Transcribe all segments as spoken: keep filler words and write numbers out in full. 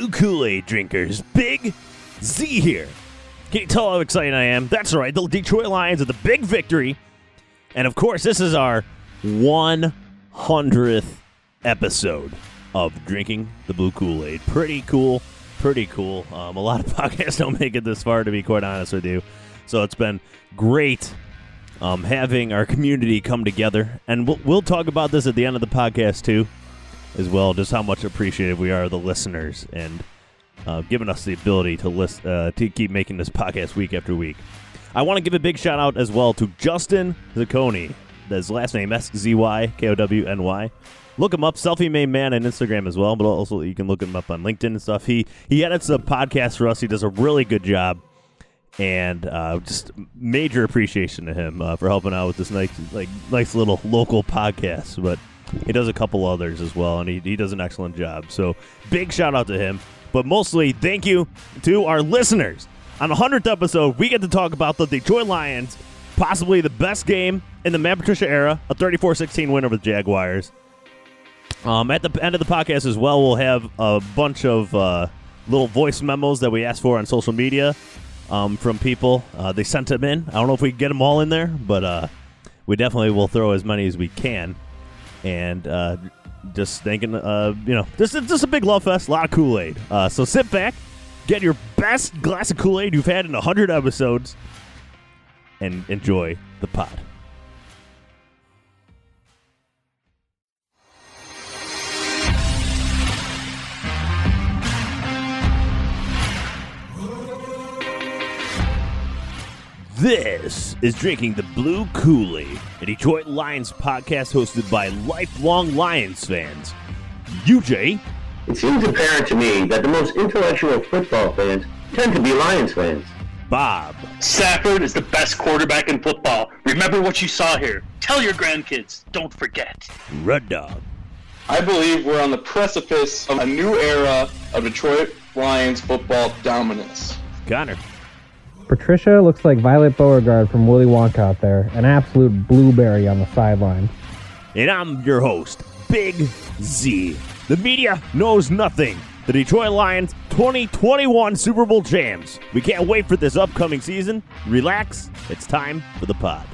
Blue Kool-Aid drinkers, Big Z here. Can you tell how excited I am? That's right, the Detroit Lions are the big victory. And of course, this is our one hundredth episode of Drinking the Blue Kool-Aid. Pretty cool, pretty cool. Um, a lot of podcasts don't make it this far, to be quite honest with you. So it's been great um, having our community come together. And we'll, we'll talk about this at the end of the podcast, too, as well, just how much appreciative we are, the listeners, and uh, giving us the ability to list, uh, to keep making this podcast week after week. I want to give a big shout out as well to Justin Zacconi. His last name, S Z Y K O W N Y. Look him up, Selfie Made Man on Instagram as well, but also you can look him up on LinkedIn and stuff. He he edits a podcast for us. He does a really good job, and uh, just major appreciation to him uh, for helping out with this nice, like nice little local podcast. But he does a couple others as well, and he, he does an excellent job. So big shout out to him. But mostly, thank you to our listeners. On the hundredth episode, we get to talk about the Detroit Lions, possibly the best game in the Matt Patricia era, a thirty-four sixteen win over the Jaguars. Um, at the end of the podcast as well, we'll have a bunch of uh, little voice memos that we asked for on social media um, from people. Uh, they sent them in. I don't know if we can get them all in there, but uh, we definitely will throw as many as we can. And uh, just thinking, uh, you know, this is just a big love fest, a lot of Kool-Aid. Uh, so sit back, get your best glass of Kool-Aid you've had in one hundred episodes, and enjoy the pod. This is Drinking the Blue Kool-Aid, a Detroit Lions podcast hosted by lifelong Lions fans. U J. It seems apparent to me that the most intellectual football fans tend to be Lions fans. Bob. Stafford is the best quarterback in football. Remember what you saw here. Tell your grandkids. Don't forget. Red Dog. I believe we're on the precipice of a new era of Detroit Lions football dominance. Connor. Patricia looks like Violet Beauregard from Willy Wonka out there, an absolute blueberry on the sideline. And I'm your host, Big Z. The media knows nothing. The Detroit Lions twenty twenty-one Super Bowl champs. We can't wait for this upcoming season. Relax, it's time for the pod.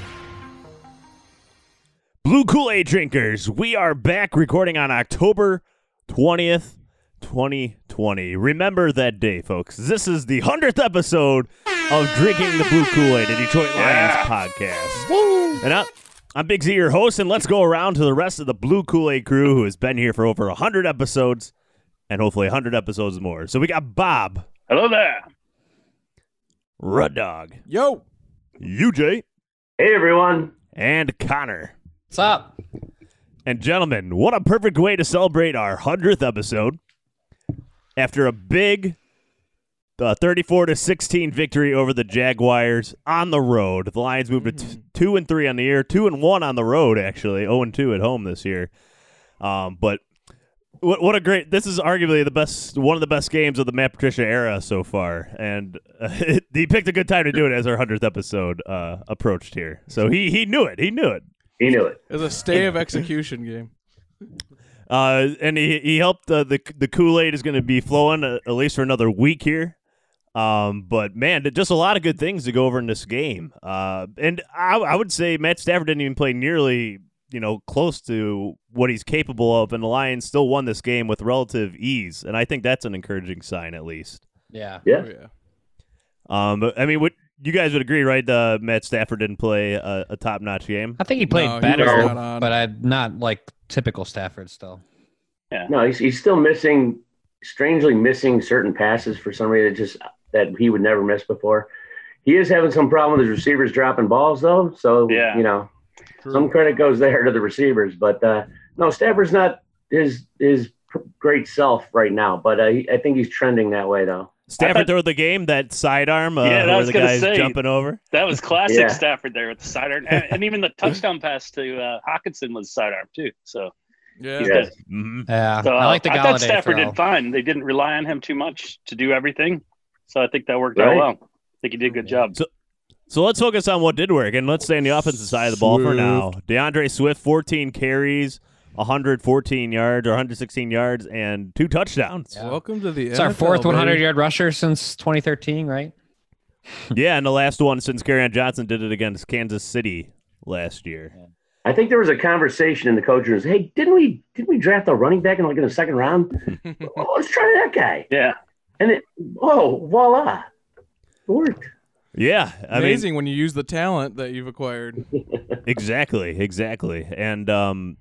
Blue Kool-Aid drinkers, we are back recording on October twentieth, twenty twenty. Remember that day, folks. This is the hundredth episode of Drinking the Blue Kool-Aid, a Detroit Lions yeah. podcast. Woo! And I, I'm Big Z, your host, and let's go around to the rest of the Blue Kool-Aid crew who has been here for over one hundred episodes, and hopefully one hundred episodes more. So we got Bob. Hello there. Red Dog. Yo. U J. Hey, everyone. And Connor. What's up? And gentlemen, what a perfect way to celebrate our hundredth episode. After a big uh, thirty-four to sixteen victory over the Jaguars on the road, the Lions moved mm-hmm. to t- two and three on the year, two and one on the road actually, zero and two at home this year. Um, but what, what a great! This is arguably the best, one of the best games of the Matt Patricia era so far, and uh, it, he picked a good time to do it as our hundredth episode uh, approached here. So he he knew it. He knew it. He knew it. It was a stay of execution game. Uh, and he he helped uh, the the Kool-Aid is going to be flowing uh, at least for another week here. Um, but man, just a lot of good things to go over in this game. Uh, and I, I would say Matt Stafford didn't even play nearly you know close to what he's capable of, and the Lions still won this game with relative ease. And I think that's an encouraging sign, at least. Yeah, yeah. Oh, yeah. Um, I mean, what you guys would agree, right? Uh, Matt Stafford didn't play a, a top-notch game. I think he played No, he better, was not on. but I not like typical Stafford still. Yeah. No, he's he's still missing, strangely missing certain passes for some reason that just that he would never miss before. He is having some problem with his receivers dropping balls, though. So Yeah. you know, True. some credit goes there to the receivers. But uh, no, Stafford's not his his great self right now. But uh, he, I think he's trending that way, though. Stafford thought- through the game, that sidearm, uh, Yeah, I where was the gonna guy's say. jumping over. That was classic Yeah. Stafford there with the sidearm. And, and even the touchdown pass to uh, Hawkinson was sidearm, too. So, Yeah. he's Yes. good. Mm-hmm. Yeah, so I like the I Galladay thought Stafford throw. did fine. They didn't rely on him too much to do everything. So I think that worked out Right. well. I think he did a good job. So, so let's focus on what did work, and let's stay on the offensive side of the ball for now. DeAndre Swift, fourteen carries, one hundred fourteen yards or one hundred sixteen yards and two touchdowns. Yeah. Welcome to the It's N F L, our fourth baby. hundred yard rusher since twenty thirteen, right? Yeah, and the last one since Kerryon Johnson did it against Kansas City last year. I think there was a conversation in the coach rooms. Hey, didn't we didn't we draft a running back in like in the second round? Oh, let's try that guy. Yeah. And it, oh, voila, it worked. Yeah, I Amazing mean, when you use the talent that you've acquired. exactly, exactly, and um,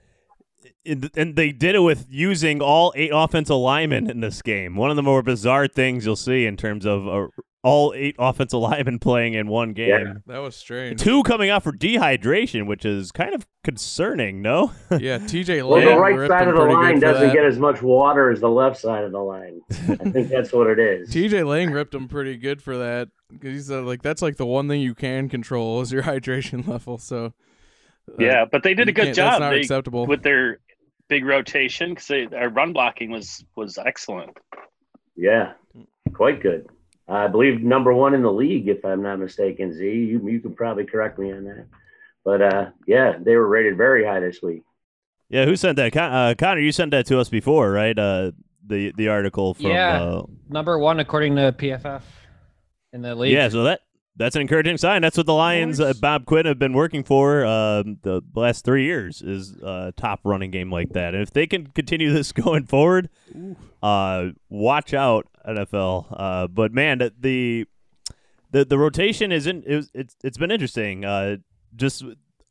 it, and they did it with using all eight offensive linemen in this game. One of the more bizarre things you'll see in terms of uh, all eight offensive linemen playing in one game. Yeah. That was strange. Two coming out for dehydration, which is kind of concerning, no? Yeah, T J Well, Lang the right ripped side him of the pretty line good for doesn't that. get as much water as the left side of the line. I think that's what it is. T J Lang ripped him pretty good for that because he said like that's like the one thing you can control is your hydration level. So uh, Yeah, but they did a you good can't- job That's not They- acceptable. with their big rotation because our run blocking was was excellent. Yeah, quite good. I believe number one in the league, if I'm not mistaken. Z, you you can probably correct me on that. But uh, yeah, they were rated very high this week. Yeah, who sent that? Con- uh, Connor, you sent that to us before, right? Uh, the the article from Yeah. uh, Number one according to P F F in the league. yeah. So that that's an encouraging sign. That's what the Lions, uh, Bob Quinn, have been working for um, the last three years is uh, top running game like that. And if they can continue this going forward, uh, watch out, N F L. Uh, but man, the, the the the rotation isn't. It was, it's it's been interesting. Uh, just.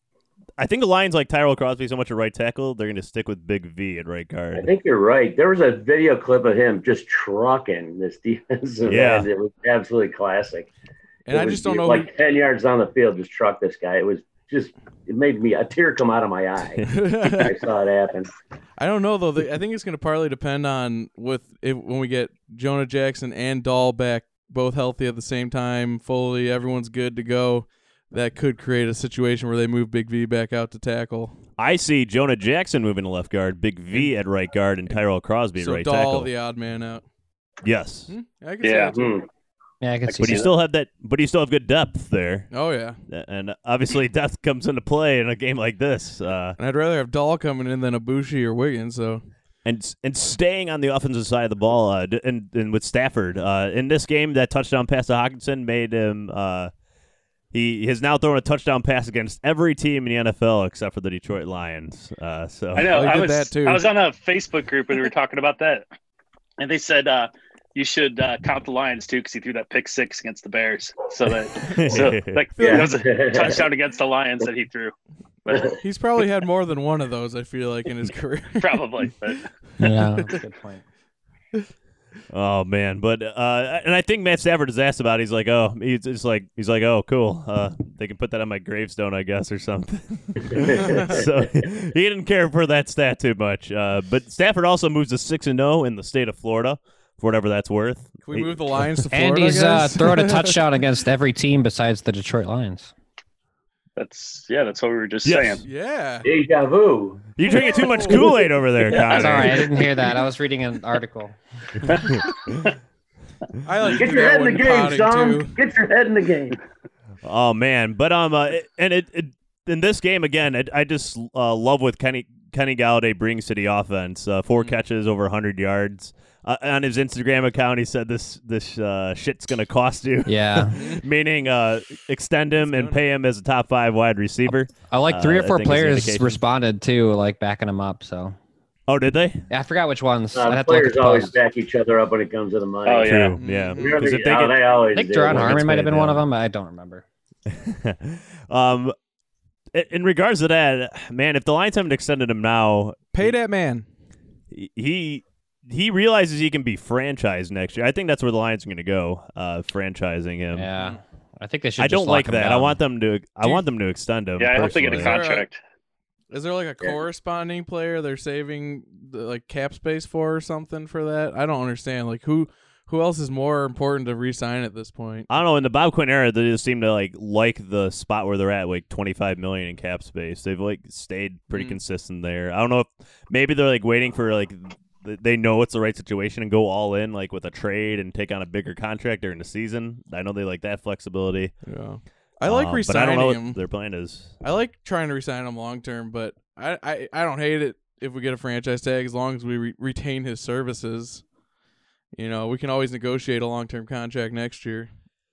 I think the Lions like Tyrell Crosby so much at right tackle, they're going to stick with Big V at right I guard. think you're right. There was a video clip of him just trucking this defensive Yeah. end. It was absolutely classic. and It I was just don't know. Like who, ten yards down the field, just truck this guy. It was just, it made me, a tear come out of my eye. I saw it happen. I don't know though. The- I think it's going to partly depend on with if, when we get Jonah Jackson and Dahl back, both healthy at the same time, fully, everyone's good to go. That could create a situation where they move Big V back out to tackle. I see Jonah Jackson moving to left guard, Big V at right guard, and Tyrell Crosby at So right Dahl, tackle. the odd man out. Yes, Hmm? I can see Yeah. that too. Hmm. Yeah, I can I see but you that. still have that. But you still have good depth there, Oh yeah, and obviously depth comes into play in a game like this. Uh, and I'd rather have Dahl coming in than Ibushi or Wiggins. So and and staying on the offensive side of the ball, uh, d- and and with Stafford uh, in this game, that touchdown pass to Hawkinson made him. Uh, he has now thrown a touchdown pass against every team in the N F L except for the Detroit Lions. Uh, so I know. Oh, he I did was that, too. I was on a Facebook group and we were talking about that, and they said uh, you should uh, count the Lions too because he threw that pick six against the Bears. So that so like Yeah. that was a touchdown against the Lions that he threw. But he's probably had more than one of those. I feel like in his career. probably. But Yeah, that's a good point. Oh man, but uh, and I think Matt Stafford is asked about it. He's like, oh, he's just like, he's like, oh, cool. Uh, they can put that on my gravestone, I guess, or something. So he didn't care for that stat too much. Uh, but Stafford also moves to six and zero in the state of Florida, for whatever that's worth. Can we move the Lions to Florida? And he's uh, guys? throwing a touchdown against every team besides the Detroit Lions. that's yeah, that's what we were just Yes. saying. Yeah. Deja vu. You're drinking too much Kool-Aid over there, Connor. Sorry, I didn't hear that. I was reading an article. I like to Get do your that head in the when game, potting, son. too. Get your head in the game. Oh man, but um, uh, it- and it, it in this game again, it, I just uh, love what Kenny Kenny Galladay brings to the offense. Uh, four catches, over one hundred yards. Uh, on his Instagram account, he said this this uh, shit's gonna cost you. Yeah. Meaning, uh, extend him and pay him as a top five wide receiver. I like three Uh, or I four think is the players indication. responded too, like backing him up. So Oh, did they? yeah, I forgot which ones. I'd Uh, have to look at players the always post. back each other up when it comes to the money. Oh, yeah. True. Yeah. Mhm. Really? 'Cause if they Oh, get- they always I think do. Deron Well, Harmon it's might have bad, been one yeah. of them. I don't remember. um, i- in regards to that, man, if the Lions haven't extended him now, Pay that man. he he realizes he can be franchised next year. I think that's where the Lions are going to go, uh, franchising him. Yeah, I think they should. I just don't lock like him that. I down. want them to. I Do you- want them to extend him. Yeah, I hope they get a personally. contract. Is there like a Yeah. corresponding player they're saving the, like cap space for or something for that? I don't understand. Like who who else is more important to re-sign at this point? I don't know. In the Bob Quinn era, they just seem to like like the spot where they're at, like twenty-five million in cap space. They've like stayed pretty Mm. consistent there. I don't know if maybe they're like waiting for like th- they know it's the right situation and go all in, like with a trade and take on a bigger contract during the season. I know they like that flexibility. Yeah. I like Um, but I re-signing don't know him. what their plan is. I like trying to re-sign him long term, but I, I, I don't hate it if we get a franchise tag as long as we re- retain his services. You know, we can always negotiate a long-term contract next year.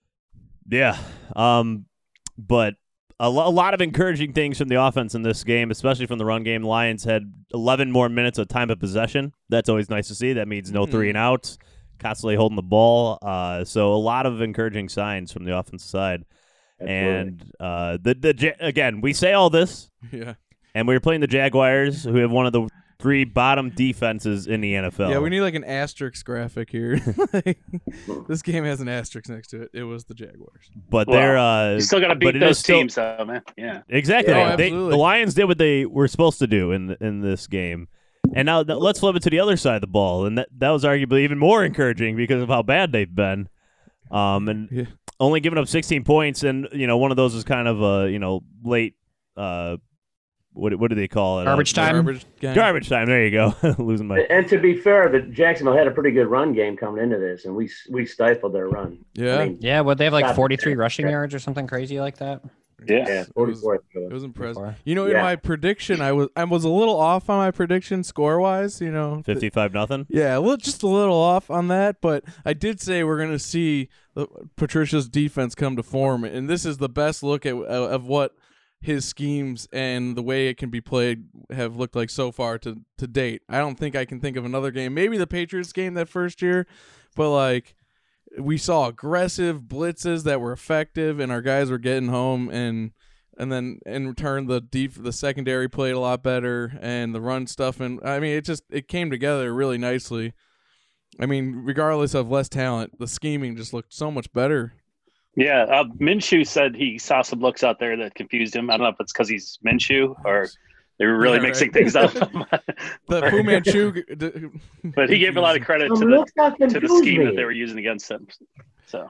Yeah. Um, but a, lo- a lot of encouraging things from the offense in this game, especially from the run game. Lions had eleven more minutes of time of possession. That's always nice to see. That means no mm-hmm. three and outs, constantly holding the ball. Uh, so a lot of encouraging signs from the offensive side. Absolutely. And uh, the the again, we say all this, yeah, and we were playing the Jaguars, who have one of the three bottom defenses in the N F L. Yeah, we need like an asterisk graphic here. Like, this game has an asterisk next to it. It was the Jaguars, but well, they're uh, you still got to beat those teams, still, though, man. Yeah, exactly. Yeah, they, the Lions did what they were supposed to do in in this game, and now th- let's flip it to the other side of the ball, and that that was arguably even more encouraging because of how bad they've been. Um, and yeah. only giving up sixteen points, and you know one of those is kind of a you know late. Uh, What what do they call it? Garbage uh, time. Garbage, garbage time. There you go. Losing my. And to be fair, the Jacksonville had a pretty good run game coming into this, and we we stifled their run. Yeah. I mean, yeah. What they have like forty-three rushing yards or something crazy like that. Yeah. Yeah. forty-four. It was, it was impressive. forty-four. You know, yeah. in my prediction, I was I was a little off on my prediction score wise. You know, fifty-five nothing. Yeah, well, just a little off on that, but I did say we're going to see the, Patricia's defense come to form, and this is the best look at of what his schemes and the way it can be played have looked like so far to, to date. I don't think I can think of another game, maybe the Patriots game that first year, but like we saw aggressive blitzes that were effective and our guys were getting home, and and then in return the def- the secondary played a lot better and the run stuff, and I mean it just it came together really nicely. I mean, regardless of less talent, the scheming just looked so much better. Yeah, uh, Minshew said he saw some looks out there that confused him. I don't know if it's because he's Minshew or they were really yeah, mixing right. things up. The Fu Manchu, but he gave a lot of credit to the to the scheme me. that they were using against him. So,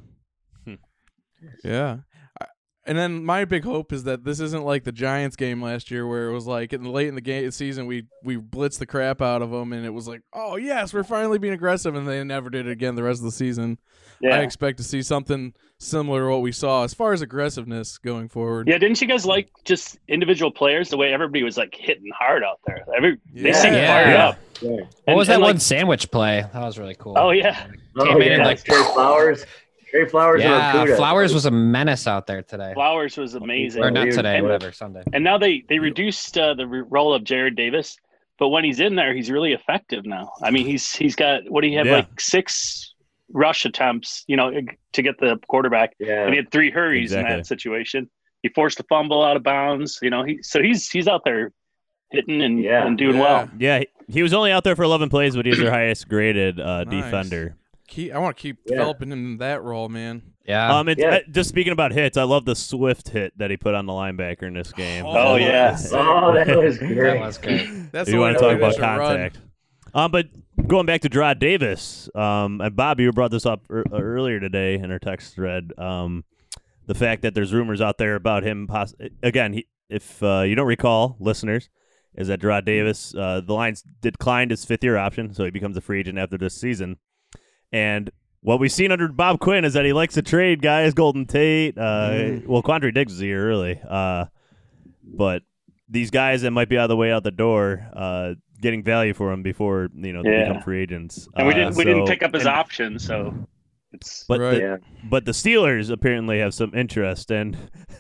yeah. And then my big hope is that this isn't like the Giants game last year where it was like in the late in the game season we we blitzed the crap out of them and it was like, oh yes, we're finally being aggressive, and they never did it again the rest of the season. Yeah. I expect to see something similar to what we saw as far as aggressiveness going forward. Yeah, didn't you guys like just individual players, the way everybody was like hitting hard out there? Every yeah. They seemed yeah. fired yeah. up. Yeah. What and, was that and, one like, sandwich play? That was really cool. Oh yeah. Oh, Came in yeah. and like Trey Flowers. Trey Flowers. Yeah, and Flowers was a menace out there today. Flowers was amazing. Or not today, and, whatever, Sunday. And now they they reduced uh, the role of Jared Davis, but when he's in there, he's really effective now. I mean, he's he's got what do you have yeah. like six rush attempts, you know, to get the quarterback, yeah. and he had three hurries exactly. in that situation. He forced a fumble out of bounds. You know, he so he's he's out there hitting and, yeah. and doing yeah. well. Yeah, he, he was only out there for eleven plays, but he was their highest graded uh, nice. defender. Keep, I want to keep yeah. developing him in that role, man. Yeah. Um, it's, yeah. uh, just speaking about hits, I love the Swift hit that he put on the linebacker in this game. Oh, yeah. Oh, that was great. That was great. That's If the you way want to talk it about is to run. contact. Um, but going back to Gerard Davis, um, and Bob, you brought this up er- earlier today in our text thread. Um, the fact that there's rumors out there about him. Poss- again, he, if uh, you don't recall, listeners, is that Gerard Davis, uh, the Lions declined his fifth year option, so he becomes a free agent after this season. And what we've seen under Bob Quinn is that he likes to trade guys, Golden Tate. Uh, mm. Well, Quandre Diggs was here early. Uh, but these guys that might be on the way out the door, uh, getting value for him before you know they Yeah. become free agents. And we Uh, didn't we so- didn't pick up his and- option, so it's But Right. the, Yeah. but the Steelers apparently have some interest, and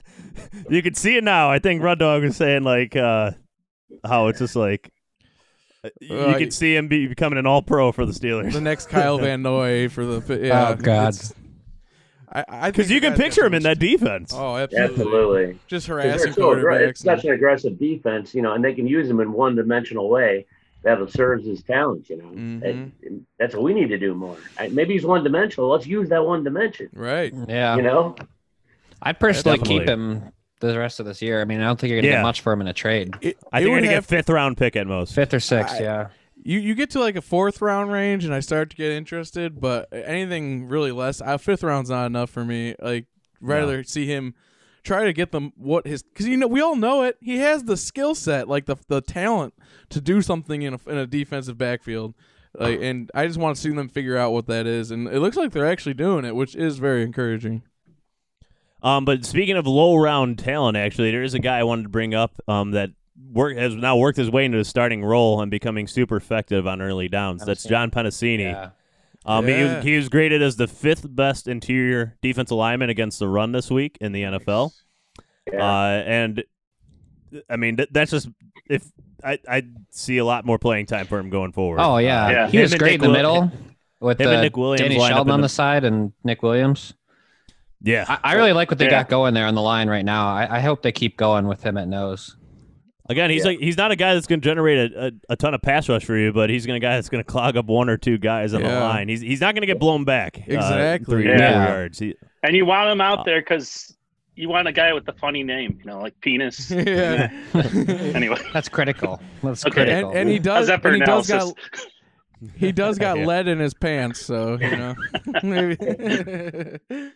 you can see it now. I think Rud Dog was saying like uh, how it's just like you Uh, can see him be, becoming an All-Pro for the Steelers. The next Kyle Van Noy for the yeah. Oh, God. it's- I, I Because think you the can guy's got picture so him in much- that defense. Oh, absolutely. Absolutely. Just 'Cause harassing they're so aggra- quarterbacks. it's such an aggressive defense, you know, and they can use them in one-dimensional way that serves his talent, you know. Mhm. And- and that's what we need to do more. I- Maybe he's one-dimensional. Let's use that one dimension, Right. Yeah. you know? I'd personally Definitely. keep him the rest of this year. I mean, I don't think you're going to Yeah. get much for him in a trade. It, I it think would I'm gonna have get fifth round pick at most. Fifth or sixth, I- yeah. You you get to like a fourth round range, and I start to get interested. But anything really less, uh, fifth round's not enough for me. Like, rather see him try to get them what his because you know we all know it. He has the skill set, like the the talent to do something in a in a defensive backfield. Like, and I just want to see them figure out what that is, and it looks like they're actually doing it, which is very encouraging. Um, but speaking of low round talent, actually, there is a guy I wanted to bring up um, that work has now worked his way into the starting role and becoming super effective on early downs. That's John Penasini. Yeah. Um, he, Yeah. was, he was graded as the fifth best interior defensive lineman against the run this week in the N F L. Yeah. Uh, and I mean, th- that's just if I I see a lot more playing time for him going forward. Oh yeah, Yeah. he Him was and great Nick in the Will- middle with him and uh, Nick Williams Danny lined up Sheldon in on the- the side and Nick Williams. yeah. I, I really like what they Yeah. got going there on the line right now. I, I hope they keep going with him at nose. Again, he's Yeah. like he's not a guy that's going to generate a, a, a ton of pass rush for you, but he's going to guy that's going to clog up one or two guys on the Yeah. line. He's he's not going to get blown back. uh, Exactly. three, Yeah. four yards. He, And you want him Uh, out there because you want a guy with a funny name, you know, like penis. yeah. Anyway, That's critical. That's Okay. critical. and, and he how's does. that for And he does analysis? got. He does got Yeah. lead in his pants, so you know. Maybe.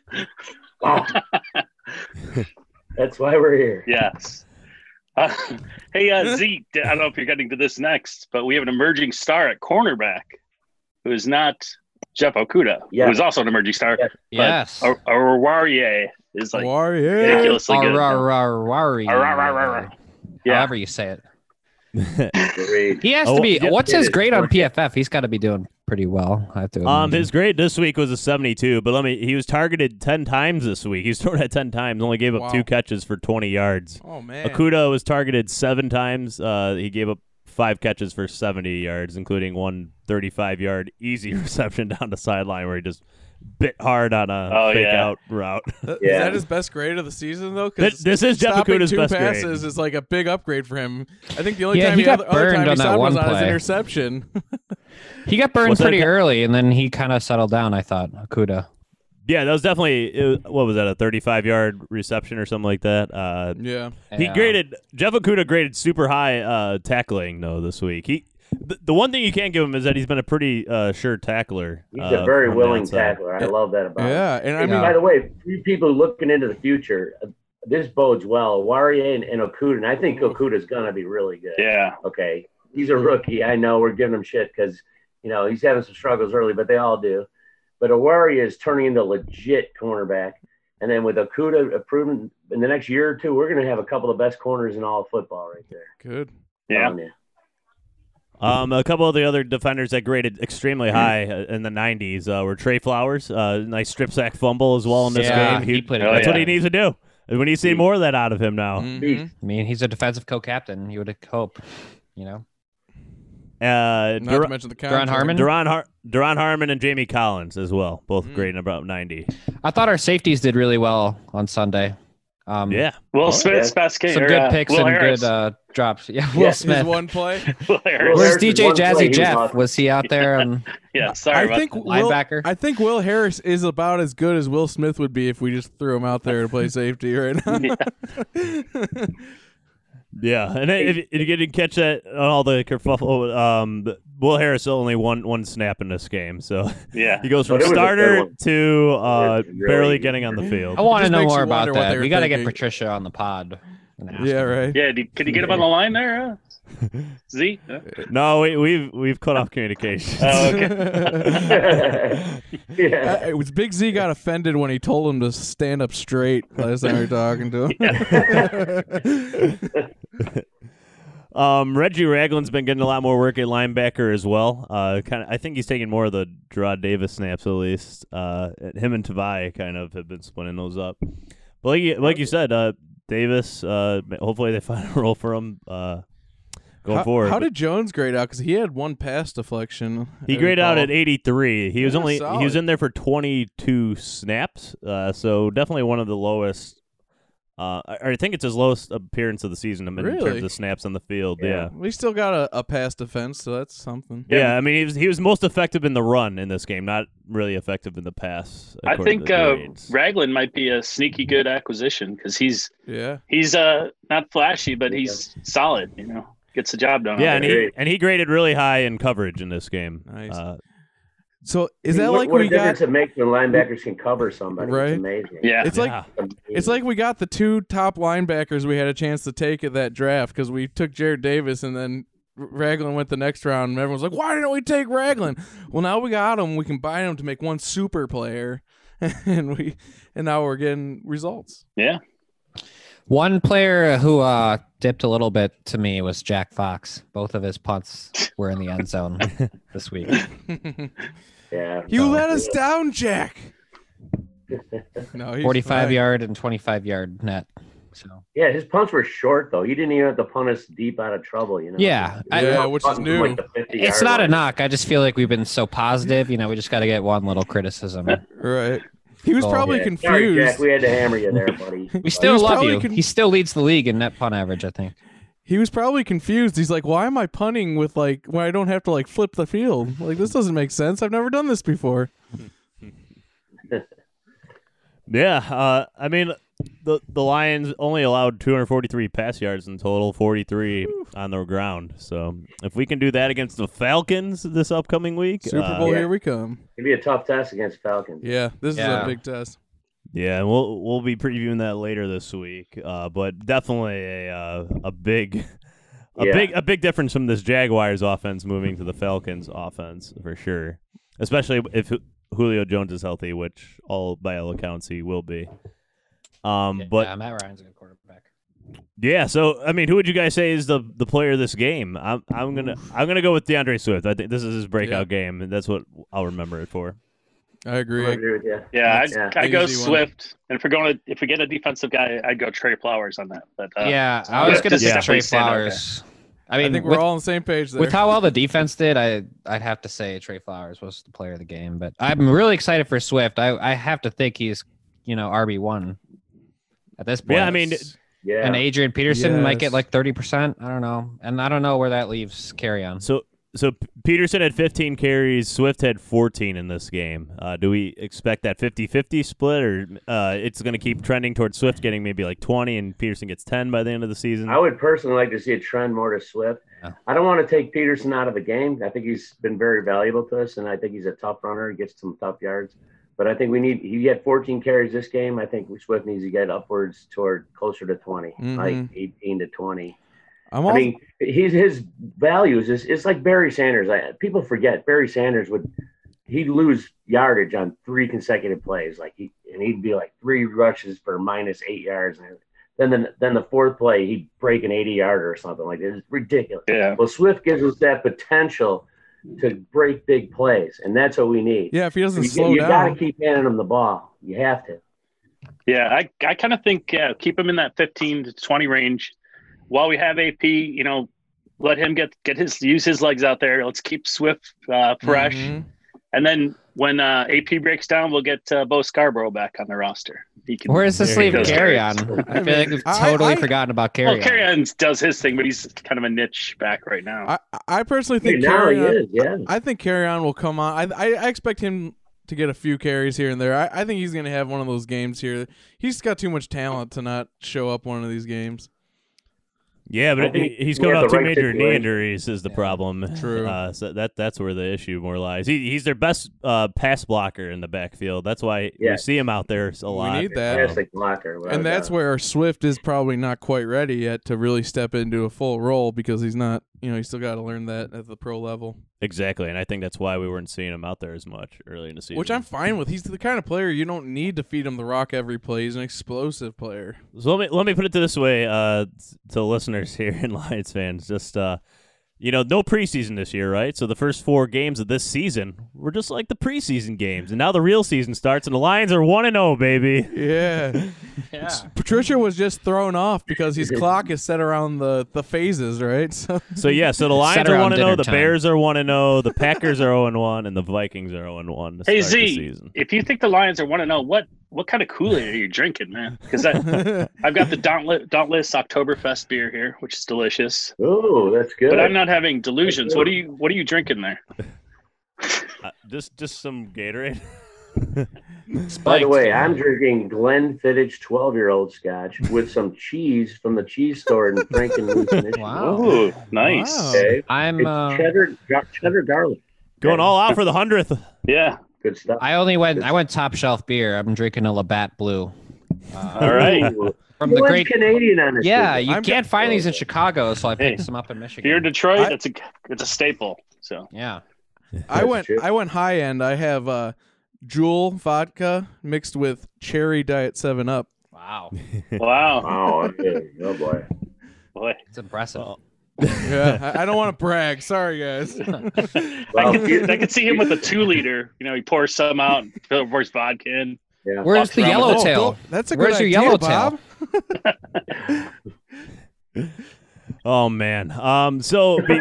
That's why we're here. Yes. Uh, hey, uh, Z, I don't know if you're getting to this next, but we have an emerging star at cornerback who is not Jeff Okuda, Yeah. who is also an emerging star. Yeah. yes. Or Warrior is like Warrior. ridiculously good. Arrararari. Arrararara. Yeah. However you say it. Great. He has Oh, to be. yeah, what's it his is. grade on P F F? He's got to be doing pretty well. I have to. um, imagine. his grade this week was a seventy-two, but let me. He was targeted ten times this week. He's thrown at ten times, only gave up Wow. two catches for twenty yards. Oh man. Okuda was targeted seven times. Uh, he gave up five catches for seventy yards, including one thirty-five-yard easy reception down the sideline where he just bit hard on a Oh, fake yeah. out route. Is Yeah. that his best grade of the season though? This- Because this is Jeff stopping Okuda's two best grade. passes is like a big upgrade for him. I think the only Yeah, time he he got other, other burned time on he that stopped was one on his play. interception. he got burned What's that pretty ca- early, and then he kind of settled down. I thought Akuda. Yeah, that was definitely it was, what was that, a thirty-five-yard reception or something like that. Uh, yeah. He Yeah. graded Jeff Okuda graded super high uh, tackling though this week. He the, the one thing you can't give him is that he's been a pretty uh, sure tackler. He's uh, a very from the willing outside. tackler. I love that about him. Yeah, and I And mean, by the way, for you people looking into the future, uh, this bodes well. Warrior and, and Okuda, and I think Okuda's going to be really good. Yeah. Okay. He's a rookie. I know we're giving him shit because, you know, he's having some struggles early, but they all do. But Warrior is turning into a legit cornerback. And then with Okuda approving in the next year or two, we're going to have a couple of the best corners in all of football right there. good. Yeah. Telling you. Um, a couple of the other defenders that graded extremely high uh, in the nineties uh, were Trey Flowers. Uh, nice strip sack fumble as well in this Yeah, game. he played a Oh, That's good what he yeah. needs to do. And we need to see more of that out of him now. Mhm. I mean, he's a defensive co-captain. You would hope, you know. Uh, Not Dur- to mention the Duron contract. Harmon? Duron, Har- Duron Harmon and Jamie Collins as well, both Mm. grading about ninety. I thought our safeties did really well on Sunday. Um, Yeah. Will Oh, Smith's yeah. best game. some or, good uh, picks Will and Harris. good uh, drops. Yeah, Will Yeah. His Smith. one play. Will Harris. Will Where's Harris D is J one play, Jazzy he was Jeff? awesome. Was he out there? Um, Yeah. Sorry I about think that. Will, linebacker? I think Will Harris is about as good as Will Smith would be if we just threw him out there to play safety right now. Yeah. Yeah, and if, if you didn't catch that on all the kerfuffle, um, Will Harris only one one snap in this game, so Yeah. he goes from But it was a good starter one. to uh, It was really barely good. getting on the field. I want to just know makes more you about wonder what they that. were We got to get thinking. Patricia on the pod. and ask Yeah, her. right. Yeah. Did, could you get him on the line there, uh, Z? Uh, No, we, we've we've cut off communication. Oh, okay. Yeah. Uh, it was Big Z got offended when he told him to stand up straight last time we were talking to him. Um, Reggie Ragland's been getting a lot more work at linebacker as well. Uh, kind of, I think he's taking more of the Gerard Davis snaps at least. Uh, him and Tavai kind of have been splitting those up. But like you, like you said, uh, Davis. Uh, hopefully they find a role for him. Uh, going how, forward. How did Jones grade out? Because he had one pass deflection. He I graded out recall. at eighty-three. He was Yeah, only he was solid. in there for twenty-two snaps. Uh, so definitely one of the lowest. Uh, I, I think it's his lowest appearance of the season in Really? terms of snaps on the field. Yeah. We still got a, a pass defense, so that's something. Yeah, I mean, he was he was most effective in the run in this game, not really effective in the pass. I according think to the uh, grades. Ragland might be a sneaky good acquisition because he's Yeah. he's uh not flashy, but he's solid. You know, gets the job done. yeah, out and there. he Great. and he graded really high in coverage in this game. Nice. Uh, So is that what, like what we a difference got? it makes when linebackers can cover somebody? Right. It's amazing. yeah, It's like yeah. it's like we got the two top linebackers we had a chance to take at that draft because we took Jared Davis and then Ragland went the next round and everyone's like, why didn't we take Ragland? Well, now we got him. We can buy him to make one super player, and we and now we're getting results. yeah. One player who uh, dipped a little bit to me was Jack Fox. Both of his punts were in the end zone this week. Yeah. You so, let us down, Jack. No, he's forty-five fine. yard and twenty-five yard net. So Yeah, his punts were short though. He didn't even have to punt us deep out of trouble. You know. Yeah, He I- was Yeah, which is punting from, new. Like, the fifty it's yard not a line. knock. I just feel like we've been so positive. You know, we just got to get one little criticism. Right. He was Oh, probably Yeah, confused. Sorry, Jack. We had to hammer you there, buddy. We still was love probably you. con- He still leads the league in net punt average, I think. He was probably confused. He's like, "Why am I punting with like when I don't have to like flip the field? Like this doesn't make sense. I've never done this before." Yeah, uh, I mean, the the Lions only allowed two hundred forty-three pass yards in total, forty-three on the ground. So if we can do that against the Falcons this upcoming week, Super uh, Bowl, yeah. here we come. It'd be a tough test against Falcons. Yeah, this Yeah. is a big test. yeah, we'll we'll be previewing that later this week. Uh, but definitely a uh, a big. A Yeah. big a big difference from this Jaguars offense moving to the Falcons offense for sure, especially if Julio Jones is healthy, which all by all accounts he will be. Um, but yeah, Matt Ryan's a good quarterback. yeah, so I mean, who would you guys say is the, the player of this game? I'm I'm gonna I'm gonna go with DeAndre Swift. I think this is his breakout game, and that's what I'll remember it for. I I agree. agree with you. Yeah, That's I'd, yeah. I'd go easy one. Swift. And if we're going to, if we get a defensive guy, I'd go Trey Flowers on that. But uh, yeah, I was yeah, going to this say is Trey definitely a standout guy. Flowers. I I, mean, think we're with, all on the same page there. with how well the defense did, I, I'd have to say Trey Flowers was the player of the game. But I'm really excited for Swift. I, I have to think he's, you know, R B one at this point. Yeah, I mean, Yeah. And Adrian Peterson might Yes. get like thirty percent. I don't know. And I don't know where that leaves carry on. So so P- Peterson had fifteen carries, Swift had fourteen in this game. Uh, do we expect that fifty-fifty split, or uh, it's going to keep trending towards Swift getting maybe like twenty and Peterson gets ten by the end of the season? I would personally like to see a trend more to Swift. Yeah. I don't want to take Peterson out of the game. I think he's been very valuable to us, and I think he's a tough runner. He gets some tough yards. But I think we need – he had fourteen carries this game. I think Swift needs to get upwards toward closer to twenty, Mhm. like eighteen to twenty. I'm I all, mean, he's, his values is it's like Barry Sanders. I, people forget Barry Sanders would he'd lose yardage on three consecutive plays, like he and he'd be like three rushes for minus eight yards, and then the, then the fourth play he'd break an eighty yarder or something like that. It's ridiculous. Yeah. Well, Swift gives us that potential to break big plays, and that's what we need. yeah, if he doesn't you slow you got to down. keep handing him the ball. You have to. Yeah, I, I kind of think yeah, keep him in that fifteen to twenty range. While we have A P, you know, let him get get his use his legs out there. Let's keep Swift uh, fresh, Mhm. and then when uh, A P breaks down, we'll get uh, Bo Scarborough back on the roster. He can. Where does this There you leave go. carry on? I feel like we've I- totally I- forgotten about carry Well, Carry does his thing, but he's kind of a niche back right now. I I personally Hey, think now he Carry is, yeah. I think Carry On will come on. I, I I expect him to get a few carries here and there. I, I think he's going to have one of those games here. He's got too much talent to not show up one of these games. Yeah, I but think he, he's we coming have off the two right major knee situation. injuries is the Yeah. problem. True. Uh, so that that's where the issue more lies. He, he's their best uh, pass blocker in the backfield. That's why we Yeah. see him out there a We lot. need that. Fantastic blocker. without a And that's doubt. where Swift is probably not quite ready yet to really step into a full role because he's not, you know, he's still got to learn that at the pro level, Exactly, and I think that's why we weren't seeing him out there as much early in the season. which I'm fine with. He's the kind of player you don't need to feed him the rock every play. He's an explosive player. So let me let me put it this way uh, to listeners here and Lions fans. Just uh, you know, no preseason this year, right? So the first four games of this season were just like the preseason games, and now the real season starts, and the Lions are one and zero, baby. Yeah. Yeah. Patricia was just thrown off because his clock is set around the, the phases, right? So So yeah, so the Lions Set are around one and zero, dinner the time. Bears are one and zero, the Packers are zero and one, and the Vikings are zero and one to Hey start the Z, season. if you think the Lions are one to know, what what kind of Kool-Aid are you drinking, man? Because I've got the Dauntless, Dauntless Oktoberfest beer here, which is delicious. Ooh, that's good. But I'm not having delusions. What are you What are you drinking there? Uh, just just some Gatorade. By the way, I'm drinking Glenfiddich twelve-year-old Scotch with some cheese from the cheese store in Frankenmuth, Michigan. Wow. Ooh, nice. Wow. Okay. I'm. It's Uh, cheddar, gar- cheddar garlic. Going all out for the hundredth. Yeah. Good stuff. I only went. I went top shelf beer. I'm drinking a Labatt Blue. Uh, All right. Ooh. From You the went great. Canadian on this. Yeah, thing. you I'm can't go- find these in Chicago, so I picked Hey, some up in If Michigan. you're in Detroit, I- it's a it's a staple. So Yeah. I That's went true. I went high end. I have uh Jewel vodka mixed with cherry Diet seven Up Wow. Wow, Oh, yeah. Oh boy. boy. It's impressive. Well, Yeah, I, I don't want to brag. Sorry, guys. Well, I, could, I could see him with a two liter. You know, he pours some out, and pours vodka in. Yeah. Where's walks the around with Oh, yellowtail? don't- That's a Where's good your idea, yellowtail? Bob. oh man. Um. So. Be,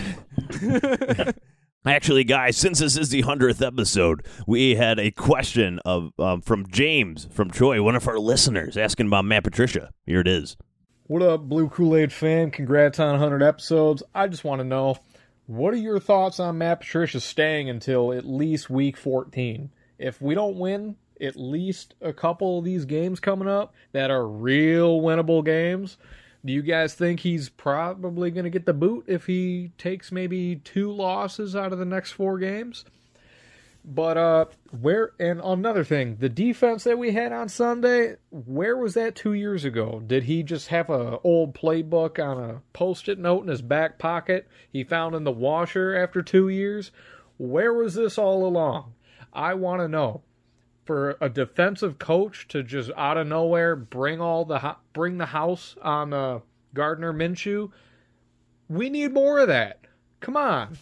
be- Actually, guys, since this is the hundredth episode, we had a question of um, from James from Troy, one of our listeners, asking about Matt Patricia. Here it is. What up, Blue Kool-Aid fam? Congrats on one hundred episodes. I just want to know, what are your thoughts on Matt Patricia staying until at least week fourteen? If we don't win at least a couple of these games coming up that are real winnable games, do you guys think he's probably going to get the boot if he takes maybe two losses out of the next four games? But uh, where and another thing, the defense that we had on Sunday, where was that two years ago? Did he just have a old playbook on a post-it note in his back pocket he found in the washer after two years? Where was this all along? I want to know. For a defensive coach to just out of nowhere bring all the ho- bring the house on uh, Gardner Minshew, we need more of that. Come on.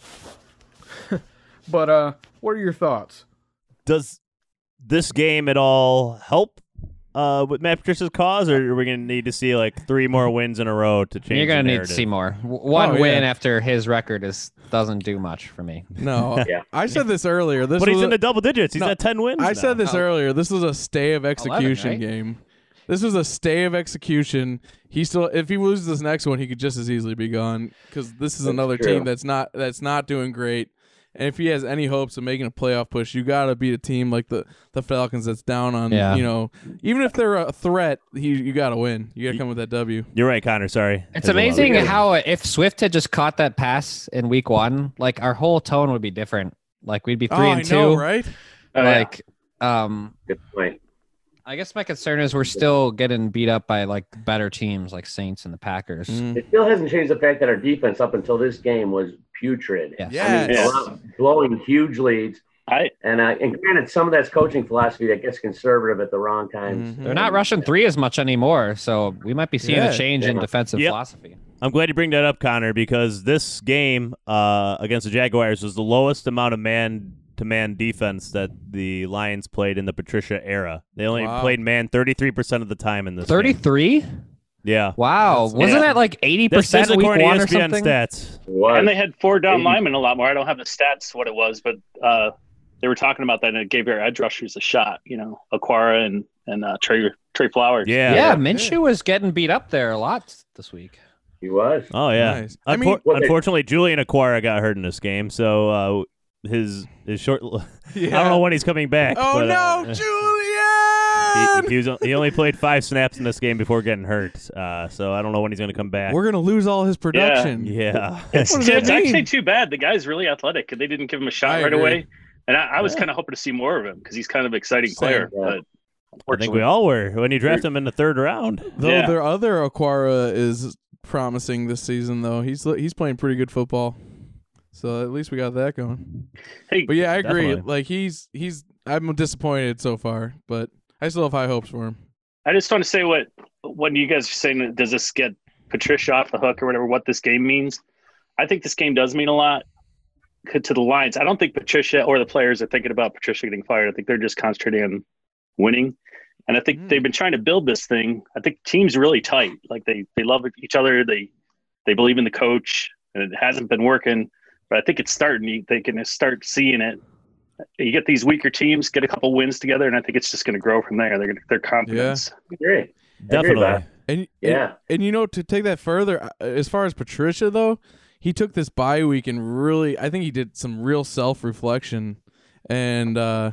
But uh, what are your thoughts? Does this game at all help uh, with Matt Patricia's cause, or are we going to need to see like three more wins in a row to change? You're gonna the need to narrative? see more. W- One Oh, win yeah. after his record is doesn't do much for me. No, Yeah. I said this earlier. This But was he's a- in the double digits. He's No, at ten wins. I now. said this Oh. earlier. This was a stay of execution right? game. This was a stay of execution. He still, if he loses this next one, he could just as easily be gone because this is That's another true. team that's not that's not doing great. And if he has any hopes of making a playoff push, you got to beat a team like the, the Falcons that's down on. Yeah. You know, even if they're a threat, he you got to win. You got to come with that W. You're right, Connor. Sorry. It's There's a lot. amazing Yeah. how if Swift had just caught that pass in week one, like our whole tone would be different. Like we'd be three oh, and I two. know, right? Oh, yeah. Like, um, Good point. I guess my concern is we're still getting beat up by like better teams like Saints and the Packers. Mm. It still hasn't changed the fact that our defense up until this game was putrid. Yes. Yes. I mean, allow- blowing huge leads. I And uh, and granted, some of that's coaching philosophy that gets conservative at the wrong times. Mhm. They're not rushing three as much anymore, so we might be seeing Yeah. a change in Yeah. defensive Yep. philosophy. I'm glad you bring that up, Connor, because this game uh, against the Jaguars was the lowest amount of man-to-man defense that the Lions played in the Patricia era. They only Wow. played man thirty-three percent of the time in this game. thirty-three? Yeah. Wow. That's- Wasn't Yeah. that like eighty This, this percent is week according to one E or S P N something? stats. Was. and they had four down Eighty. linemen a lot more. I don't have the stats what it was, but uh, they were talking about that, and it gave our edge rushers a shot. You know, Aquara and and uh, Trey Trey Flowers. Yeah. Yeah, Minshew was getting beat up there a lot this week. He was. Oh yeah. Nice. I mean- Unfor- Well, they- unfortunately, Julian Aquara got hurt in this game, so uh, his his short. Yeah. I don't know when he's coming back. Oh but, no, uh, Julian! he, he was he only played five snaps in this game before getting hurt. Uh, so I don't know when he's going to come back. We're gonna lose all his production. yeah. It's, What does that it's actually mean? too bad. The guy's really athletic. They didn't give him a shot I right agree. away, and I, I was Yeah. kind of hoping to see more of him because he's kind of an exciting Same. player. Yeah. But I think unfortunately, we all were when you draft him in the third round. Though Yeah. their other Aquara is promising this season, though he's he's playing pretty good football. So at least we got that going. hey, But yeah, I agree. Definitely. Like he's he's I'm disappointed so far, but I still have high hopes for him. I just want to say what when you guys are saying that does this get Patricia off the hook or whatever, what this game means. I think this game does mean a lot to the Lions. I don't think Patricia or the players are thinking about Patricia getting fired. I think they're just concentrating on winning. And I think Mm. they've been trying to build this thing. I think the team's really tight. Like they, they love each other. They they believe in the coach, and it hasn't been working. But I think it's starting. They can start seeing it. You get these weaker teams, get a couple wins together, and I think it's just going to grow from there. They're gonna, their confidence. I agree. I agree, Definitely. Bob. And and- Yeah. and, you know, to take that further, uh, as far as Patricia though, he took this bye week and really, I think he did some real self reflection, and uh,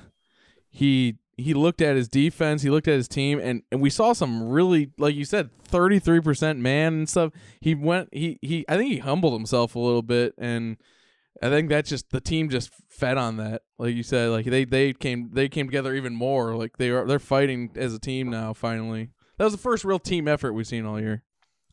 he he looked at his defense, he looked at his team, and, and we saw some really, like you said, thirty three percent man and stuff. He went, he he, I think he humbled himself a little bit, and I think that's just the team just fed on that. Like you said, like they they came they came together even more. Like they are they're fighting as a team now. Finally, that was the first real team effort we've seen all year.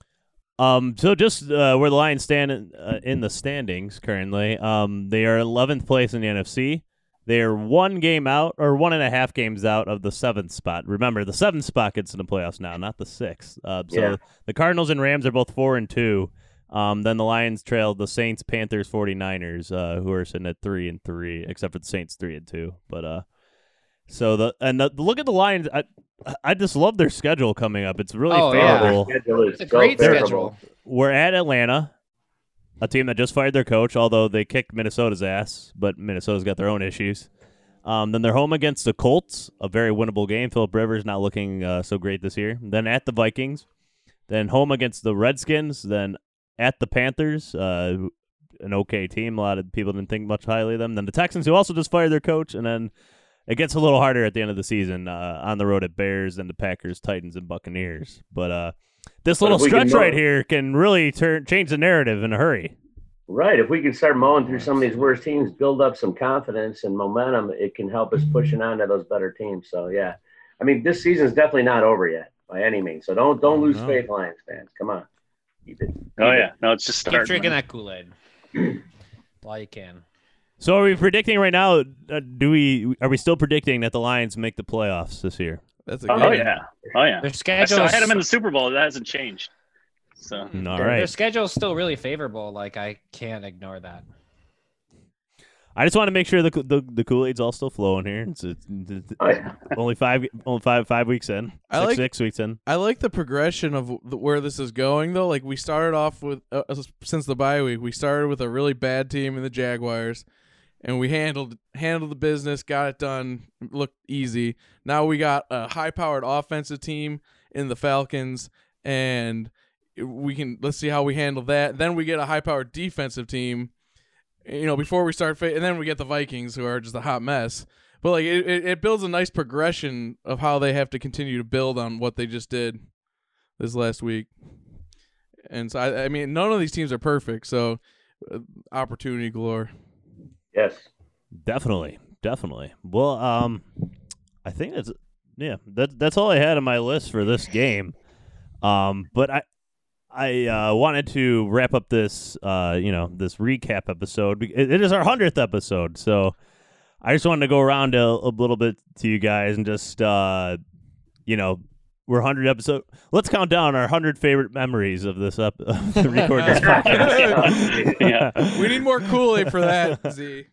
Um, so just uh, where the Lions stand in, uh, in the standings currently, um, they are eleventh place in the N F C. They're one game out or one and a half games out of the seventh spot. Remember, the seventh spot gets in the playoffs now, not the sixth. Uh, so Yeah. the Cardinals and Rams are both four and two. Um, then the Lions trailed the Saints, Panthers, 49ers, uh, who are sitting at three and three, except for the Saints three and two. But uh, so the and the, look at the Lions. I I just love their schedule coming up. It's really Oh, yeah. favorable. Schedule is It's a so great favorable. schedule. We're at Atlanta, a team that just fired their coach, although they kicked Minnesota's ass, but Minnesota's got their own issues. Um, then they're home against the Colts, a very winnable game. Philip Rivers not looking uh, so great this year. Then at the Vikings. Then home against the Redskins. Then at the Panthers, uh, an okay team. A lot of people didn't think much highly of them. Then the Texans, who also just fired their coach. And then it gets a little harder at the end of the season uh, on the road at Bears and the Packers, Titans, and Buccaneers. But uh, this But little if we can stretch mow- right here can really turn change the narrative in a hurry. Right. If we can start mowing through some of these worst teams, build up some confidence and momentum, it can help us pushing on to those better teams. So, yeah. I mean, this season's definitely not over yet by any means. So don't don't lose No. faith, Lions fans. Come on. Keep it. keep Oh it. yeah, no, it's just Keep starting. drinking man. that Kool-Aid while you can. So are we predicting right now? Uh, do we are we still predicting that the Lions make the playoffs this year? That's a Oh good. yeah, oh yeah. Their I, schedule. still, I had them in the Super Bowl. That hasn't changed. So All their, right. their schedule is still really favorable. Like I can't ignore that. I just want to make sure the the, the Kool-Aid's all still flowing here. It's, it's, it's Oh, yeah. only five only five five weeks in. I Six, like- six weeks in. I like the progression of the, where this is going, though. Like we started off with uh, since the bye week, we started with a really bad team in the Jaguars, and we handled handled the business, got it done, looked easy. Now we got a high-powered offensive team in the Falcons, and we can let's see how we handle that. Then we get a high-powered defensive team, you know, before we start, fa- and then we get the Vikings, who are just a hot mess. But like it, it, it builds a nice progression of how they have to continue to build on what they just did this last week. And so I, I mean, none of these teams are perfect, so uh, opportunity galore. Yes. Definitely, definitely. Well, um, I think that's yeah. That that's all I had on my list for this game. Um, but I. I uh, wanted to wrap up this, uh, you know, this recap episode. It, it is our hundredth episode, so I just wanted to go around a, a little bit to you guys and just, uh, you know, we're one hundred episode. Let's count down our one hundred favorite memories of this up of the record this podcast. Yeah. We need more Kool-Aid for that, Z.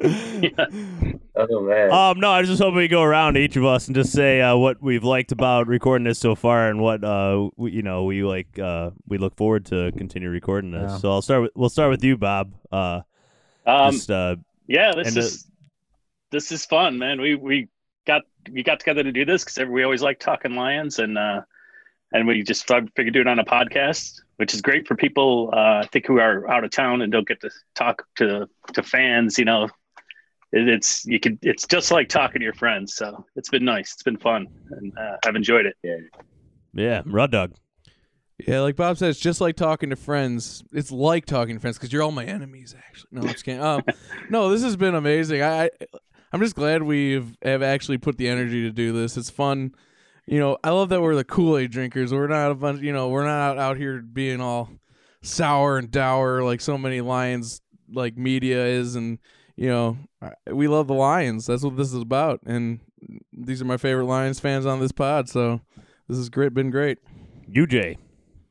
Oh, man. Um, no, I was just hoping we go around to each of us and just say uh, what we've liked about recording this so far, and what uh, we, you know, we like. Uh, we look forward to continue recording this. Yeah. So I'll start with. We'll start with you, Bob. Uh, um, just uh, yeah, this and is this is fun, man. We we got we got together to do this because we always like talking Lions, and uh, and we just figured to do it on a podcast, which is great for people uh, I think who are out of town and don't get to talk to to fans. You know, it, it's you could it's just like talking to your friends. So it's been nice. It's been fun, and uh, I've enjoyed it. yeah, Rod Dog. Yeah, like Bob said, it's just like talking to friends. It's like talking to friends because you're all my enemies. Actually, no, I'm just kidding. Um, no, this has been amazing. I, I I'm just glad we've have actually put the energy to do this. It's fun. You know, I love that we're the Kool-Aid drinkers. We're not a bunch. You know, we're not out, out here being all sour and dour like so many Lions like media is. And you know, I- we love the Lions. That's what this is about. And these are my favorite Lions fans on this pod. So this has great. Been great. U J.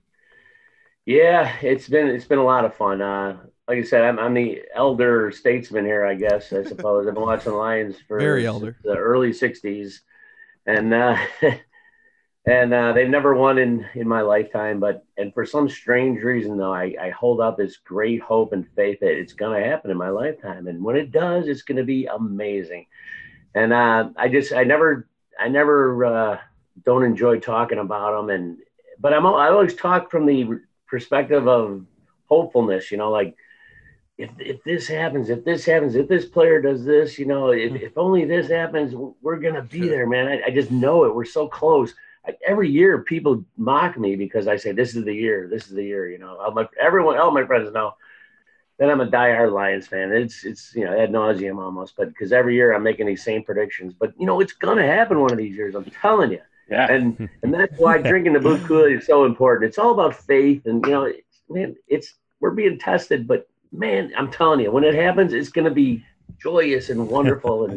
Yeah, it's been it's been a lot of fun. Uh, like I said, I'm I'm the elder statesman here, I guess. I suppose I've been watching the Lions for Very elder. the early sixties, and uh, and uh, they've never won in, in my lifetime. But and for some strange reason, though, I, I hold out this great hope and faith that it's going to happen in my lifetime. And when it does, it's going to be amazing. And uh, I just I never I never uh, don't enjoy talking about them. And but I'm I always talk from the perspective of hopefulness, you know, like if if this happens, if this happens, if this player does this, you know, if, if only this happens, we're gonna be Sure. there, man. I, I just know it. We're so close. I, every year, people mock me because I say this is the year, this is the year. You know, all my, everyone, all my friends know that I'm a diehard Lions fan. It's it's you know ad nauseum almost, but because every year I'm making these same predictions. But you know, it's gonna happen one of these years. I'm telling you. Yeah. And and that's why drinking the blue Kool-Aid is so important. It's all about faith, and you know, it's, man, it's we're being tested, but man, I'm telling you, when it happens, it's going to be joyous and wonderful, and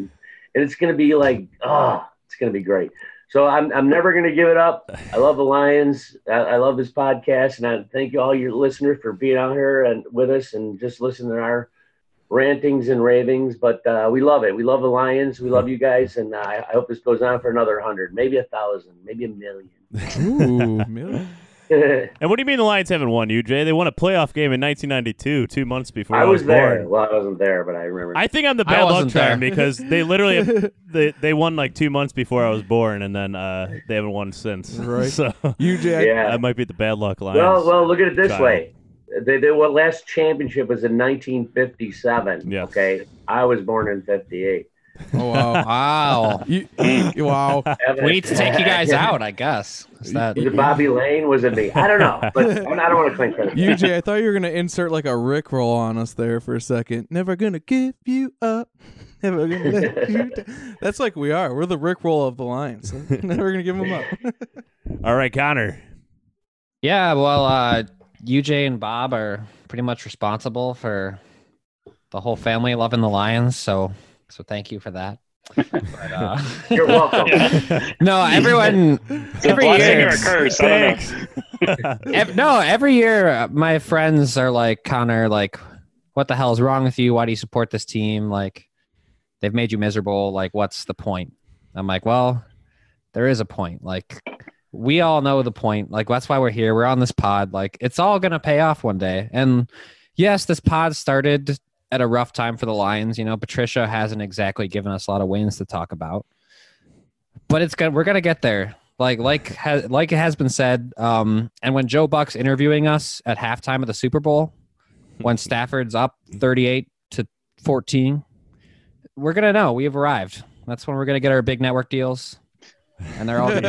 and it's going to be like, oh, it's going to be great. So I'm I'm never going to give it up. I love the Lions. I, I love this podcast, and I thank you all your listeners for being out here and with us and just listening to our rantings and ravings. But uh, we love it. We love the Lions. We love you guys, and uh, I, I hope this goes on for another hundred, maybe a thousand, maybe a million. Ooh, million. And what do you mean the Lions haven't won, U J? They won a playoff game in nineteen ninety-two, two months before I, I was, was there. born. Well, I wasn't there, but I remember. I think I'm the I bad luck wasn't there. charm because they literally have, they they won like two months before I was born, and then uh, they haven't won since. Right. So U J, yeah. I might be the bad luck Lions. Well, well, look at it this child. way. They, they what last championship was in nineteen fifty-seven. Yes. Okay, I was born in fifty-eight. Oh wow, Wow. you, wow. We need to take you guys out, I guess. Is that Was it Bobby Lane? Was it me? I don't know, but I don't want to claim credit. U J, I thought you were gonna insert like a Rickroll on us there for a second. Never gonna give you up. Never gonna let you down. That's like we are. We're the Rickroll of the Lions. Never gonna give them up. All right, Connor. Yeah, well, uh, U J and Bob are pretty much responsible for the whole family loving the Lions, so so thank you for that. But, uh, You're welcome. no, everyone, It's a every blessing year, or a curse. I don't know. Thanks. ev- no, every year, uh, my friends are like, Connor, like, what the hell is wrong with you? Why do you support this team? Like, they've made you miserable. Like, what's the point? I'm like, well, there is a point. Like, we all know the point. Like, that's why we're here. We're on this pod. Like, it's all going to pay off one day. And yes, this pod started at a rough time for the Lions. You know, Patricia hasn't exactly given us a lot of wins to talk about, but it's good. We're going to get there. Like, like, ha- like it has been said. Um, and when Joe Buck's interviewing us at halftime of the Super Bowl, when Stafford's up thirty-eight to fourteen, we're going to know we have arrived. That's when we're going to get our big network deals. And they're all gonna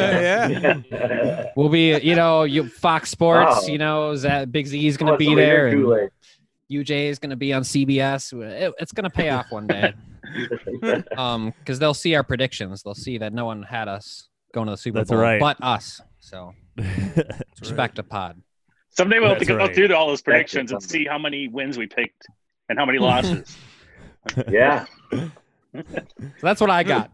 Yeah. We'll be, you know, you Fox Sports, Oh. you know, that Big Z is going Oh, to be somebody there, here too and late. U J is going to be on C B S. It, it's going to pay off one day. Um, because they'll see our predictions. They'll see that no one had us going to the Super That's Bowl, right. but us. So respect to pod. Someday we'll have to That's go right. through all those That's predictions and it. see how many wins we picked and how many losses. Yeah. So that's what I got.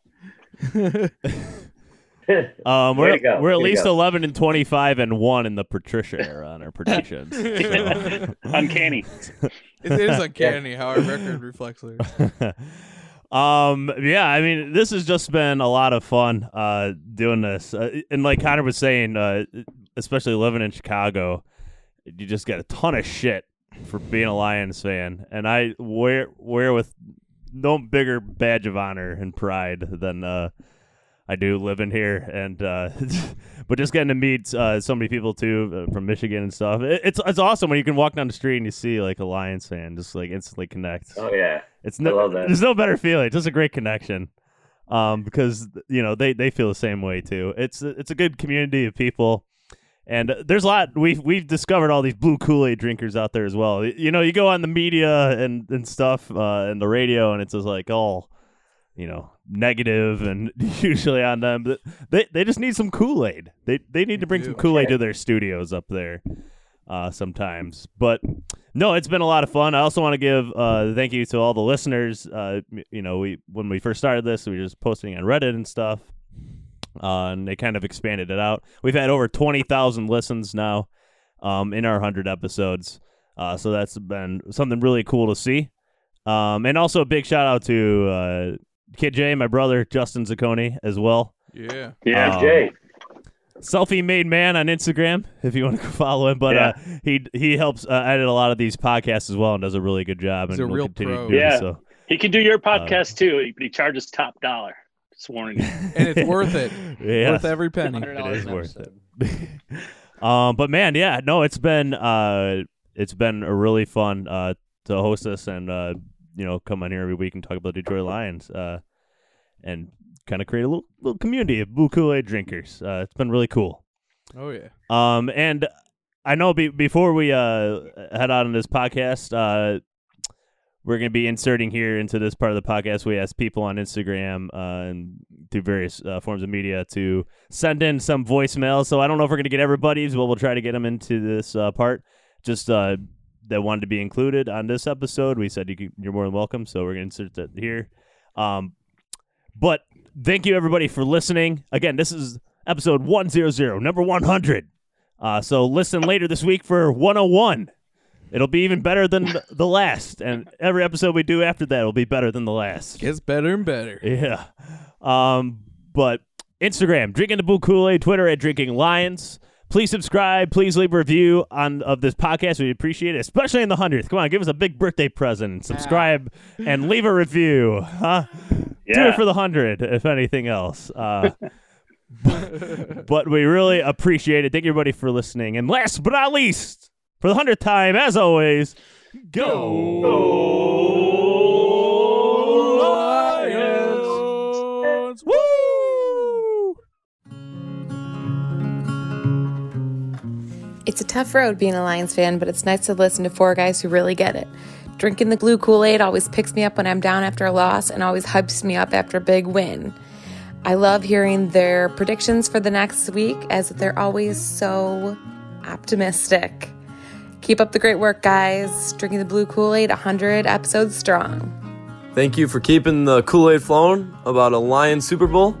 Um, Way we're to go. we're at Way to least go. eleven and twenty-five and one in the Patricia era on our predictions. So. Uncanny. It is uncanny how our record reflects there. Um, yeah, I mean, this has just been a lot of fun uh, doing this. Uh, and like Connor was saying, uh, especially living in Chicago, you just get a ton of shit for being a Lions fan. And I wear, wear with no bigger badge of honor and pride than uh, I do living here. And uh, but just getting to meet uh, so many people, too, uh, from Michigan and stuff. It, it's it's awesome when you can walk down the street and you see, like, a Lions fan just, like, instantly connect. Oh yeah. It's I no, love that. There's no better feeling. It's just a great connection, um, because you know they, they feel the same way too. It's it's a good community of people, and there's a lot. We've we've discovered all these blue Kool-Aid drinkers out there as well. You know, you go on the media and and stuff uh, and the radio, and it's just like all, you know, negative and usually on them. But they they just need some Kool-Aid. They they need to bring do. some Kool-Aid to their studios up there. Uh, sometimes, but no, it's been a lot of fun. I also want to give uh, thank you to all the listeners. Uh, you know, we when we first started this, we were just posting on Reddit and stuff, uh, and they kind of expanded it out. We've had over twenty thousand listens now um, in our hundred episodes, uh, so that's been something really cool to see. Um, and also a big shout out to uh, Kid J, my brother Justin Zacconi as well. Yeah. Yeah. Um, Jay. Selfie made man on Instagram if you want to go follow him, but Yeah. uh, he he helps uh, edit a lot of these podcasts as well and does a really good job. He's and a will real continue pro. to do Yeah. so. He can do your podcast too, but he charges top dollar. Just warning you. And it's worth it. Yeah, Worth every penny. one hundred it dollars is an worth episode. it. um, but man, yeah, no, it's been uh, it's been a really fun uh to host this and uh, you know, come on here every week and talk about Detroit Lions uh, and kind of create a little little community of blue Kool-Aid drinkers. Uh, it's been really cool. Oh yeah. Um, and I know be- before we uh head out on this podcast, uh, we're going to be inserting here into this part of the podcast. We ask people on Instagram uh, and through various uh, forms of media to send in some voicemails. So I don't know if we're going to get everybody's, but we'll try to get them into this uh, part. Just uh, that wanted to be included on this episode. We said you could, you're more than welcome, so we're going to insert that here. Um, But thank you, everybody, for listening. Again, this is episode one hundred, number one hundred. Uh, so listen later this week for one oh one. It'll be even better than the last, and every episode we do after that will be better than the last. Gets better and better. Yeah. Um, but Instagram, Drinking the Blue Kool-Aid, Twitter at Drinking Lions. Please subscribe. Please leave a review on of this podcast. We appreciate it, especially in the hundredth. Come on, give us a big birthday present. Subscribe and leave a review. Huh? Yeah. Do it for the hundred, if anything else. Uh, but, but we really appreciate it. Thank you, everybody, for listening. And last but not least, for the hundredth time, as always, go, go Lions! Woo! It's a tough road being a Lions fan, but it's nice to listen to four guys who really get it. Drinking the Blue Kool-Aid always picks me up when I'm down after a loss and always hypes me up after a big win. I love hearing their predictions for the next week as they're always so optimistic. Keep up the great work, guys. Drinking the Blue Kool-Aid, one hundred episodes strong. Thank you for keeping the Kool-Aid flowing about a Lions Super Bowl.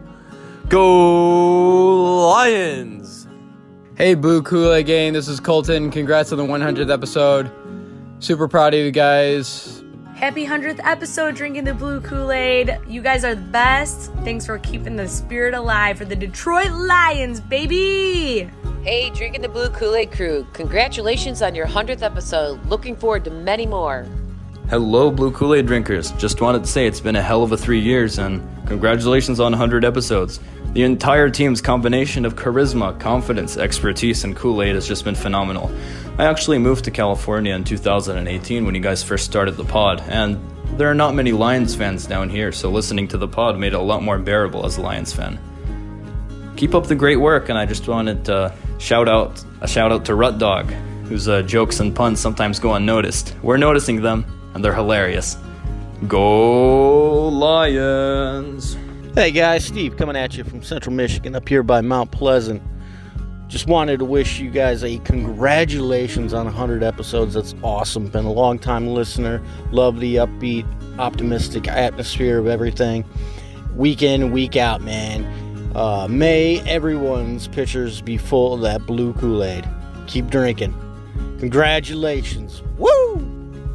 Go Lions! Hey, Blue Kool-Aid gang, this is Colton. Congrats on the one hundredth episode. Super proud of you guys. Happy one hundredth episode, Drinking the Blue Kool-Aid. You guys are the best. Thanks for keeping the spirit alive for the Detroit Lions, baby! Hey, Drinking the Blue Kool-Aid crew. Congratulations on your one hundredth episode. Looking forward to many more. Hello, Blue Kool-Aid drinkers. Just wanted to say it's been a hell of a three years, and congratulations on one hundred episodes. The entire team's combination of charisma, confidence, expertise, and Kool-Aid has just been phenomenal. I actually moved to California in two thousand eighteen when you guys first started the pod, and there are not many Lions fans down here, so listening to the pod made it a lot more bearable as a Lions fan. Keep up the great work, and I just wanted to shout out a shout out to Rut Dog, whose uh, jokes and puns sometimes go unnoticed. We're noticing them, and they're hilarious. Go Lions! Hey guys, Steve coming at you from Central Michigan up here by Mount Pleasant. Just wanted to wish you guys a congratulations on one hundred episodes. That's awesome. Been a long time listener. Love the upbeat, optimistic atmosphere of everything. Week in, week out, man. Uh, may everyone's pitchers be full of that blue Kool-Aid. Keep drinking. Congratulations. Woo!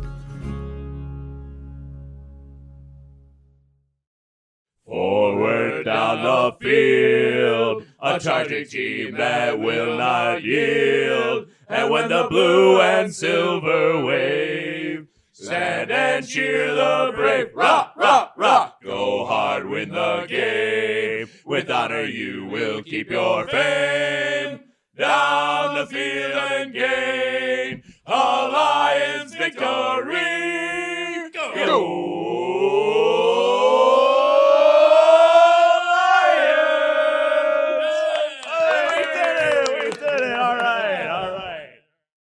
Forward down the field, a charging team that will not yield. And when the blue and silver wave, stand and cheer the brave. Rock, rock, rock, go hard, win the game. With honor you will keep your fame. Down the field and gain a Lions victory. Go!